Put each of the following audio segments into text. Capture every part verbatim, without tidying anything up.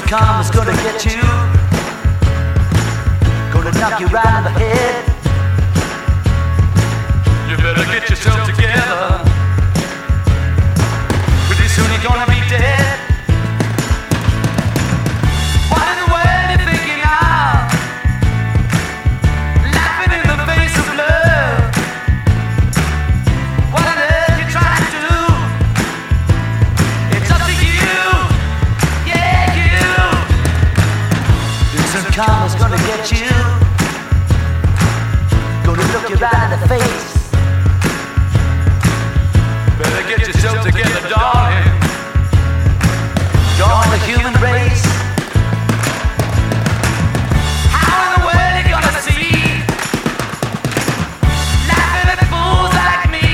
karma's gonna get you, gonna knock you right in the head. You better get yourself together, pretty soon you're gonna be dead. What in the world you thinking of? Laughing in the face of love. What on earth you trying to do? It's up to you, yeah you. Some karma's gonna get you, gonna look you right in the face. Better get yourself together, darling. Join the human race. How in the world you gonna see? Laughing at fools like me.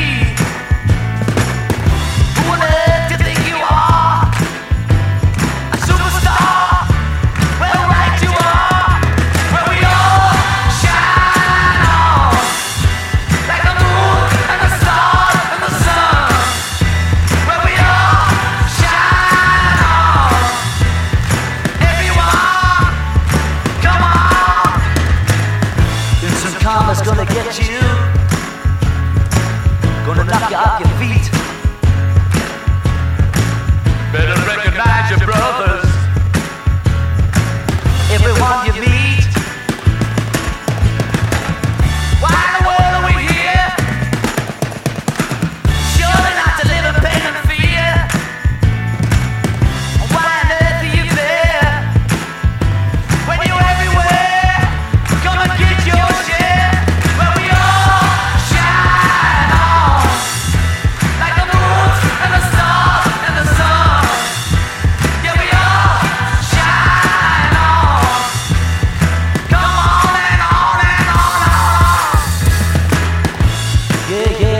Who on earth do you think you are? A superstar? Well, right you are. Where we all shine on, like the moon and the stars and the sun. Where we all shine on. Everyone, come on. Then some karma's gonna get you, gonna knock you off your feet. Better recognize your brothers, everyone you meet. Why in the world are we here? Surely not to live in pain and fear. Why on earth are you there? When you're everywhere, come and get your share. Where we all shine on, like the moon and the stars and the sun. Yeah, we all shine on. Come on and on and on and on. Yeah, yeah.